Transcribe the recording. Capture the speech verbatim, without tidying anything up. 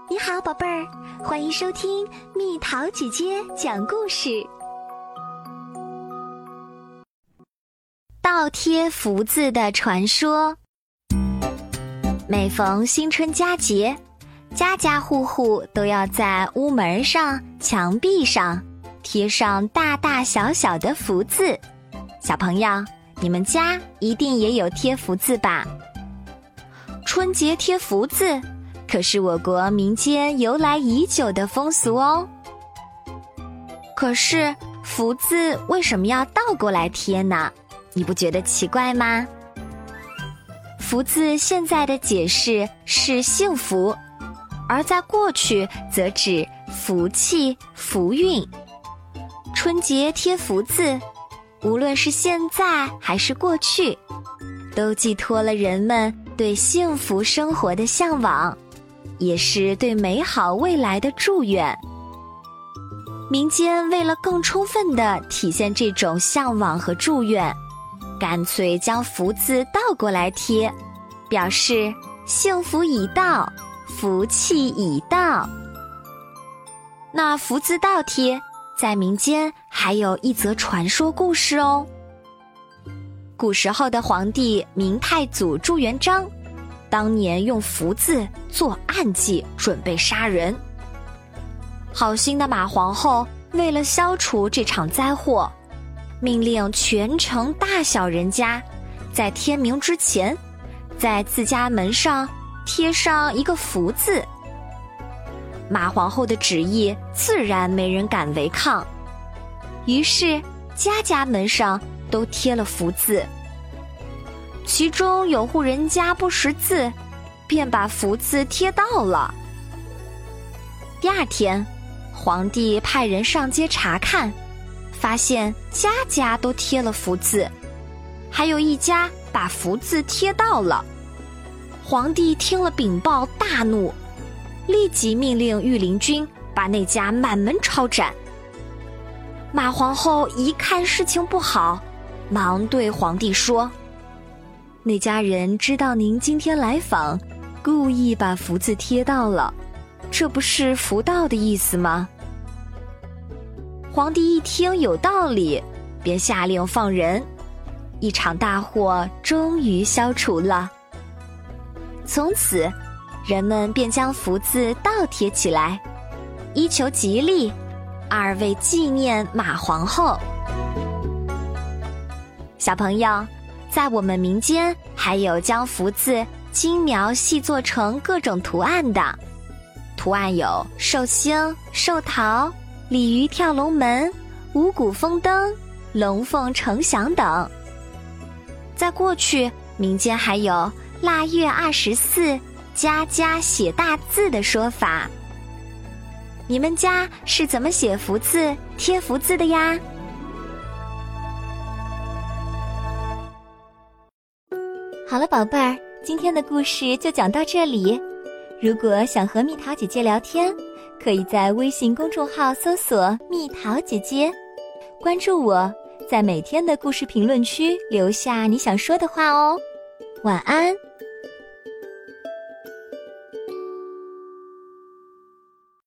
你好，宝贝儿，欢迎收听蜜桃姐姐讲故事。倒贴福字的传说。每逢新春佳节，家家户户都要在屋门上、墙壁上贴上大大小小的福字。小朋友，你们家一定也有贴福字吧？春节贴福字可是我国民间由来已久的风俗哦。可是福字为什么要倒过来贴呢？你不觉得奇怪吗？福字现在的解释是幸福，而在过去则指福气、福运。春节贴福字，无论是现在还是过去，都寄托了人们对幸福生活的向往，也是对美好未来的祝愿。民间为了更充分地体现这种向往和祝愿，干脆将福字倒过来贴，表示幸福已到，福气已到。那福字倒贴在民间还有一则传说故事哦。古时候的皇帝明太祖朱元璋，当年用福字做暗计，准备杀人。好心的马皇后为了消除这场灾祸，命令全城大小人家在天明之前，在自家门上贴上一个福字。马皇后的旨意自然没人敢违抗，于是家家门上都贴了福字。其中有户人家不识字，便把福字贴倒了。第二天，皇帝派人上街查看，发现家家都贴了福字，还有一家把福字贴倒了。皇帝听了禀报大怒，立即命令御林军把那家满门抄斩。马皇后一看事情不好，忙对皇帝说：那家人知道您今天来访，故意把福字贴倒了，这不是福到的意思吗？皇帝一听有道理，便下令放人，一场大祸终于消除了。从此，人们便将福字倒贴起来，一求吉利，二为纪念马皇后。小朋友，在我们民间还有将福字精描细做成各种图案的，图案有寿星、寿桃、鲤鱼跳龙门、五谷丰登、龙凤呈祥等。在过去，民间还有腊月二十四家家写大字的说法。你们家是怎么写福字、贴福字的呀？好了，宝贝儿，今天的故事就讲到这里。如果想和蜜桃姐姐聊天，可以在微信公众号搜索蜜桃姐姐，关注我，在每天的故事评论区留下你想说的话哦。晚安。